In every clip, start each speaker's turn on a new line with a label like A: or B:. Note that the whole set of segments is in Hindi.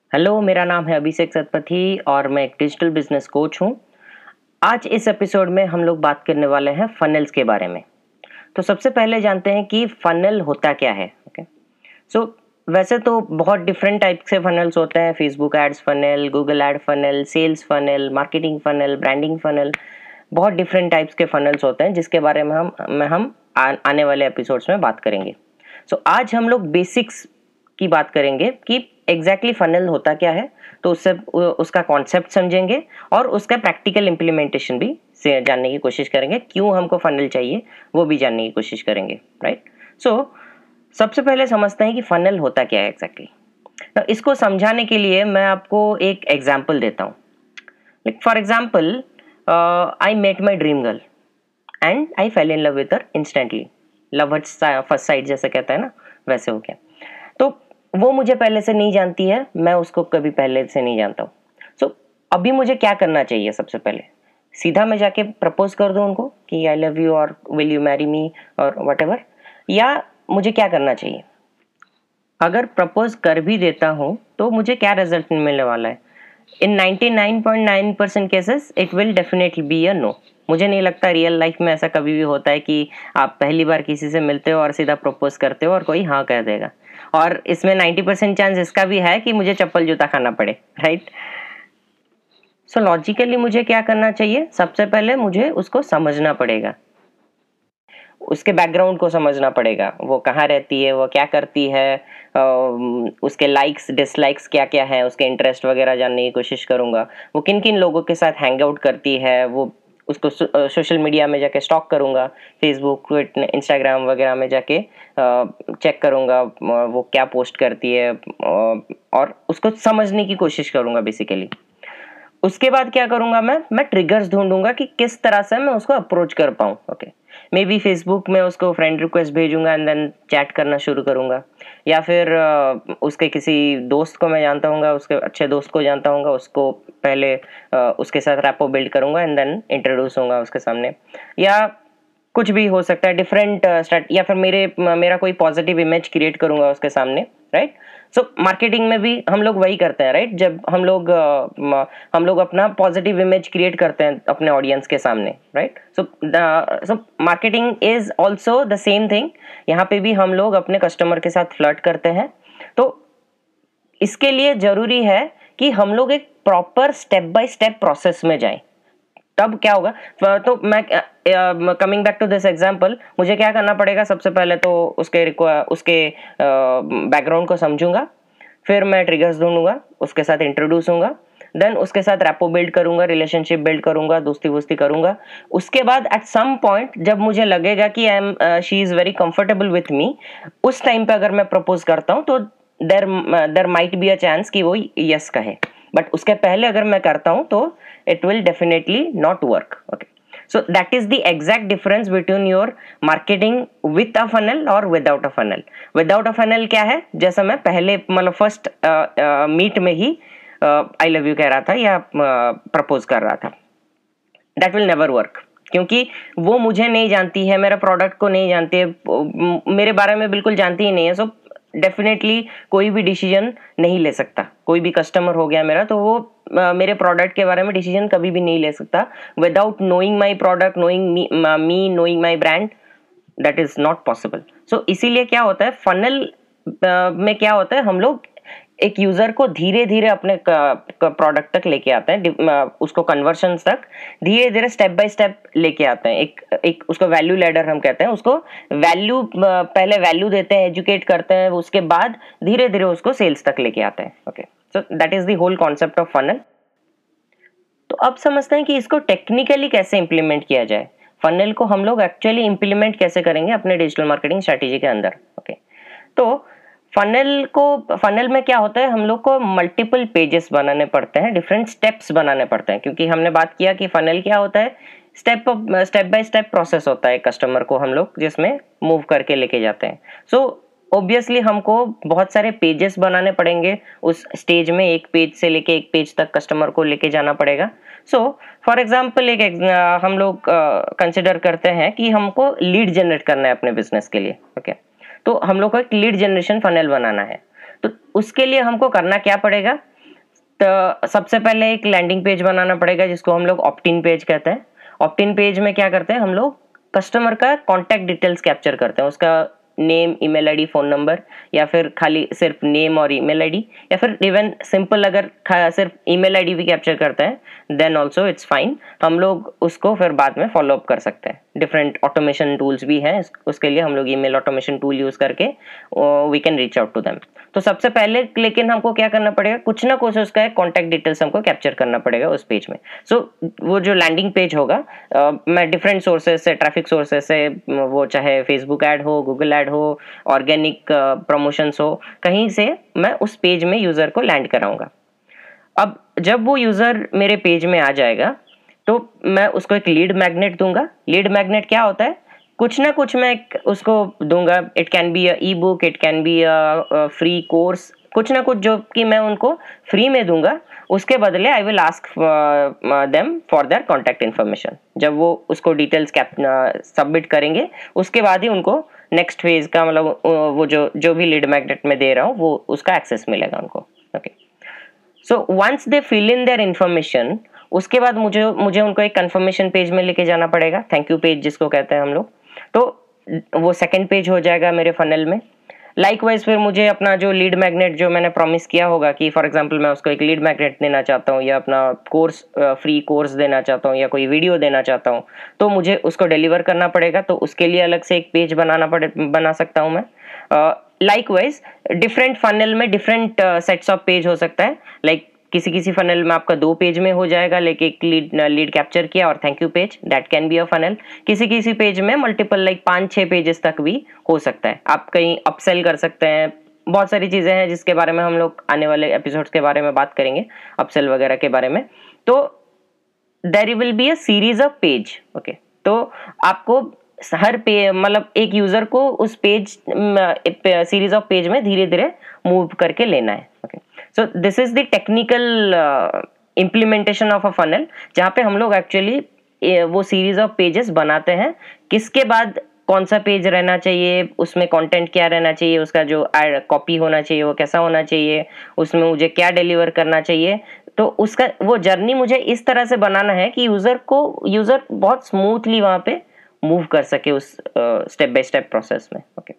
A: हेलो, मेरा नाम है अभिषेक सतपथी और मैं एक डिजिटल बिजनेस कोच हूँ। आज इस एपिसोड में हम लोग बात करने वाले हैं फनल्स के बारे में। तो सबसे पहले जानते हैं कि फनल होता क्या है। ओके, सो वैसे तो बहुत डिफरेंट टाइप से फनल्स होते हैं। Facebook ads funnel, Google ad funnel, sales funnel, marketing funnel, branding funnel, बहुत डिफरेंट टाइप्स के फनल्स होते हैं जिसके बारे में आने वाले एपिसोड्स में बात करेंगे। सो आज हम लोग बेसिक्स की बात करेंगे कि एग्जैक्टली फनल होता क्या है। तो उससे उसका कॉन्सेप्ट समझेंगे और उसका प्रैक्टिकल इम्प्लीमेंटेशन भी से जानने की कोशिश करेंगे। क्यों हमको फनल चाहिए वो भी जानने की कोशिश करेंगे, राइट। सो सबसे पहले समझते हैं कि फनल होता क्या है एग्जैक्टली। तो इसको समझाने के लिए मैं आपको एक एग्जाम्पल देता हूँ। Like for example, I met my dream girl and I fell in love with her instantly. Love at first sight जैसे कहता है ना, वैसे हो गया। तो वो मुझे पहले से नहीं जानती है, मैं उसको कभी पहले से नहीं जानता हूँ। सो अभी मुझे क्या करना चाहिए? सबसे पहले सीधा मैं जाके प्रपोज कर दूं उनको कि आई लव यू और विल यू मैरी मी और वट एवर, या मुझे क्या करना चाहिए? अगर प्रपोज कर भी देता हूँ तो मुझे क्या रिजल्ट मिलने वाला है? In 99.9% cases it will definitely be a no. मुझे नहीं लगता रियल लाइफ में ऐसा कभी भी होता है कि आप पहली बार किसी से मिलते हो और सीधा प्रपोज करते हो और कोई हाँ कह देगा। और इसमें 90% चांस इसका भी है कि मुझे चप्पल जूता खाना पड़े, राइट। सो लॉजिकली मुझे क्या करना चाहिए? सबसे पहले मुझे उसको समझना पड़ेगा, उसके बैकग्राउंड को समझना पड़ेगा। वो कहाँ रहती है, वो क्या करती है, उसके लाइक्स डिसलाइक्स क्या क्या है, उसके इंटरेस्ट वगैरह जानने की कोशिश करूंगा। वो किन किन लोगों के साथ हैंग आउट करती है, वो उसको सोशल मीडिया में जाके स्टॉक करूंगा। फेसबुक, ट्विटर, इंस्टाग्राम वगैरह में जाके चेक करूंगा वो क्या पोस्ट करती है, और उसको समझने की कोशिश करूंगा बेसिकली। उसके बाद क्या करूंगा? मैं ट्रिगर्स ढूंढूंगा कि किस तरह से मैं उसको अप्रोच कर पाऊं। ओके, मे बी फेसबुक में उसको फ्रेंड रिक्वेस्ट भेजूंगा एंड देन चैट करना शुरू करूंगा, या फिर उसके किसी दोस्त को मैं जानता हूँ, उसके अच्छे दोस्त को जानता हूँ, उसको पहले उसके साथ रैपो बिल्ड करूंगा एंड देन इंट्रोड्यूस होऊंगा उसके सामने। या कुछ भी हो सकता है डिफरेंट स्टार्ट, या फिर मेरा कोई पॉजिटिव इमेज क्रिएट करूंगा उसके सामने, राइट। सो मार्केटिंग में भी हम लोग वही करते हैं, राइट। जब हम लोग अपना पॉजिटिव इमेज क्रिएट करते हैं अपने ऑडियंस के सामने, right. So marketing is also the same thing. यहाँ पे भी हम लोग अपने कस्टमर के साथ फ्लर्ट करते हैं। तो इसके लिए जरूरी है कि हम लोग एक proper step by step process में जाएं। तब क्या होगा? तो मैं coming back to this example, मुझे क्या करना पड़ेगा? सबसे पहले तो उसके बैकग्राउंड को समझूंगा, फिर मैं ट्रिगर्स ढूंढूंगा, उसके साथ इंट्रोड्यूस होऊंगा, देन उसके साथ रैपो बिल्ड करूंगा, रिलेशनशिप बिल्ड करूंगा, दोस्ती वोस्ती करूंगा। उसके बाद एट सम पॉइंट जब मुझे लगेगा कि she is very comfortable with me, उस टाइम पे अगर मैं प्रपोज करता हूँ तो there might be a chance कि वो यस कहे। बट उसके पहले अगर मैं करता हूं तो it will definitely not work. Okay, so that is the exact difference between your marketing with a funnel or without a funnel. Without a funnel क्या है? जैसा मैं पहले मतलब फर्स्ट मीट में ही आई लव यू कह रहा था या प्रपोज कर रहा था, that will never work, क्योंकि वो मुझे नहीं जानती है, मेरे प्रोडक्ट को नहीं जानती है, मेरे बारे में बिल्कुल जानती ही नहीं है। सो डेफिनेटली कोई भी डिसीजन नहीं ले सकता। कोई भी कस्टमर हो गया मेरा तो वो मेरे प्रोडक्ट के बारे में डिसीजन कभी भी नहीं ले सकता without knowing my product, knowing me, knowing my brand. That is not possible. So इसीलिए क्या होता है फनल में, क्या होता है, हम लोग एक यूजर को धीरे धीरे अपने प्रोडक्ट तक लेके आते हैं, उसको कन्वर्शन तक धीरे धीरे स्टेप बाय स्टेप लेके आते हैं। एक उसको वैल्यू लैडर हम कहते हैं। उसको वैल्यू पहले वैल्यू देते हैं, एजुकेट करते हैं, उसके बाद धीरे धीरे उसको सेल्स तक लेके आते हैं। Okay, so that is the whole concept of funnel. तो अब समझते हैं कि इसको टेक्निकली कैसे इंप्लीमेंट किया जाए। फनल को हम लोग एक्चुअली इंप्लीमेंट कैसे करेंगे अपने डिजिटल मार्केटिंग स्ट्रेटेजी के अंदर। ओके, तो फनल में क्या होता है, हम लोग को मल्टीपल पेजेस बनाने पड़ते हैं, डिफरेंट स्टेप्स बनाने पड़ते हैं, क्योंकि हमने बात किया कि फनल क्या होता है, स्टेप बाय स्टेप प्रोसेस होता है कस्टमर को हम लोग जिसमें मूव करके लेके जाते हैं। सो ऑब्वियसली हमको बहुत सारे पेजेस बनाने पड़ेंगे उस स्टेज में, एक पेज से लेके एक पेज तक कस्टमर को लेके जाना पड़ेगा। सो फॉर एग्जाम्पल हम लोग कंसिडर करते हैं कि हमको लीड जनरेट करना है अपने बिजनेस के लिए। ओके, तो हम लोग को एक लीड जनरेशन फनल बनाना है। तो उसके लिए हमको करना क्या पड़ेगा? तो सबसे पहले एक लैंडिंग पेज बनाना पड़ेगा जिसको हम लोग ऑप्ट इन पेज कहते हैं। ऑप्ट इन पेज में क्या करते हैं हम लोग, कस्टमर का कॉन्टैक्ट डिटेल्स कैप्चर करते हैं, उसका name, email ID, phone number, या फिर खाली सिर्फ नेम और ईमेल आईडी, या फिर इवन सिंपल अगर सिर्फ ईमेल आईडी भी कैप्चर करते हैं देन ऑल्सो इट्स फाइन। हम लोग उसको फिर बाद में फॉलो अप कर सकते हैं। डिफरेंट ऑटोमेशन टूल्स भी हैं, उसके लिए हम लोग ईमेल ऑटोमेशन टूल यूज करके we can reach out to them. तो सबसे पहले लेकिन हमको क्या करना पड़ेगा, कुछ ना कुछ उसका कॉन्टैक्ट डिटेल्स हमको कैप्चर करना पड़ेगा उस पेज में। सो वो जो लैंडिंग पेज होगा, मैं डिफरेंट सोर्सेस से, ट्रैफिक सोर्सेस से, वो चाहे फेसबुक ऐड हो, गूगल ऐड हो, ऑर्गेनिक प्रमोशंस हो, कहीं से मैं उस पेज में यूजर को लैंड कराऊंगा। अब जब वो यूजर मेरे पेज में आ जाएगा तो मैं उसको एक लीड मैग्नेट दूंगा। लीड मैग्नेट क्या होता है, कुछ ना कुछ मैं उसको दूंगा। It can be a ebook, it can be a free course, कुछ ना कुछ जो कि मैं उनको फ्री में दूंगा। उसके बदले I will ask them for their contact information. जब वो उसको डिटेल्स सबमिट करेंगे उसके बाद ही उनको नेक्स्ट फेज का, मतलब वो जो भी लीड मैग्नेट में दे रहा हूँ वो उसका एक्सेस मिलेगा उनको। Okay, so once they fill in their information, उसके बाद मुझे उनको एक कंफर्मेशन पेज में लेके जाना पड़ेगा, थैंक यू पेज जिसको कहते हैं हम लोग। तो वो सेकंड पेज हो जाएगा मेरे फनल में। लाइकवाइज फिर मुझे अपना जो लीड मैग्नेट जो मैंने प्रॉमिस किया होगा कि फॉर एग्जांपल मैं उसको एक लीड मैग्नेट देना चाहता हूँ, या अपना कोर्स, फ्री कोर्स देना चाहता हूँ, या कोई वीडियो देना चाहता हूँ, तो मुझे उसको डिलीवर करना पड़ेगा। तो उसके लिए अलग से एक पेज बना सकता हूँ मैं। लाइकवाइज डिफरेंट फनल में डिफरेंट सेट्स ऑफ पेज हो सकता है। लाइक किसी फनल में आपका 2 पेज में हो जाएगा, लेके एक लीड कैप्चर किया और thank you page, that can be a funnel. किसी पेज में मल्टीपल लाइक 5-6 पेजेस तक भी हो सकता है। आप कहीं अपसेल कर सकते हैं, बहुत सारी चीजें हैं जिसके बारे में हम लोग आने वाले एपिसोड्स के बारे में बात करेंगे, अपसेल वगैरह के बारे में। तो there will be a series of page. Okay, तो आपको हर मतलब एक यूजर को उस पेज सीरीज ऑफ पेज में धीरे धीरे मूव करके लेना है। Okay, so this is the technical implementation of a funnel, जहाँ पे हम लोग एक्चुअली वो सीरीज ऑफ पेजेस बनाते हैं। किसके बाद कौन सा पेज रहना चाहिए, उसमें कंटेंट क्या रहना चाहिए, उसका जो कॉपी होना चाहिए वो कैसा होना चाहिए, उसमें मुझे क्या डिलीवर करना चाहिए। तो उसका वो जर्नी मुझे इस तरह से बनाना है कि यूजर बहुत स्मूथली वहां पे मूव कर सके उस स्टेप बाय स्टेप प्रोसेस में। ओके,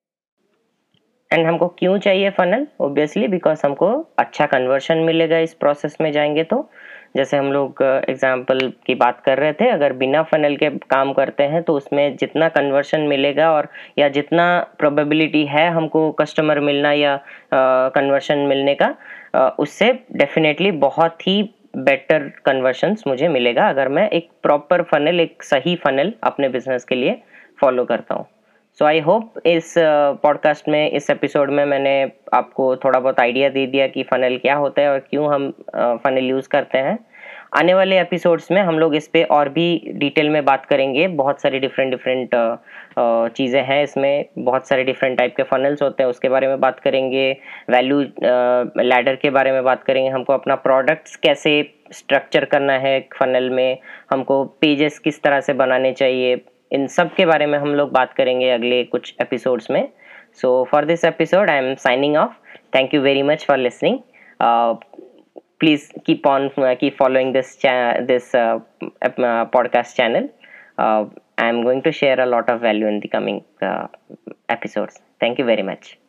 A: एंड हमको क्यों चाहिए फनल? ऑब्वियसली बिकॉज हमको अच्छा कन्वर्शन मिलेगा इस प्रोसेस में जाएंगे तो। जैसे हम लोग एग्जांपल की बात कर रहे थे, अगर बिना फनल के काम करते हैं तो उसमें जितना कन्वर्शन मिलेगा और या जितना प्रोबेबिलिटी है हमको कस्टमर मिलना या कन्वर्शन मिलने का, उससे डेफिनेटली बहुत ही बेटर कन्वर्शंस मुझे मिलेगा अगर मैं एक प्रॉपर फनल, एक सही फनल अपने बिजनेस के लिए फॉलो करता हूँ। सो आई होप इस पॉडकास्ट में, इस एपिसोड में मैंने आपको थोड़ा बहुत आइडिया दे दिया कि फनल क्या होता है और क्यों हम फनल यूज़ करते हैं। आने वाले एपिसोड्स में हम लोग इस पे और भी डिटेल में बात करेंगे। बहुत सारी डिफरेंट चीज़ें हैं इसमें, बहुत सारे डिफरेंट टाइप के फनल्स होते हैं, उसके बारे में बात करेंगे। वैल्यू लैडर के बारे में बात करेंगे, हमको अपना प्रोडक्ट्स कैसे स्ट्रक्चर करना है फनल में, हमको पेजेस किस तरह से बनाने चाहिए, इन सब के बारे में हम लोग बात करेंगे अगले कुछ एपिसोड्स में। So for this episode I am signing off. Thank you very much for listening. Please keep following this podcast channel. I am going to share a lot of value in the coming episodes. Thank you very much.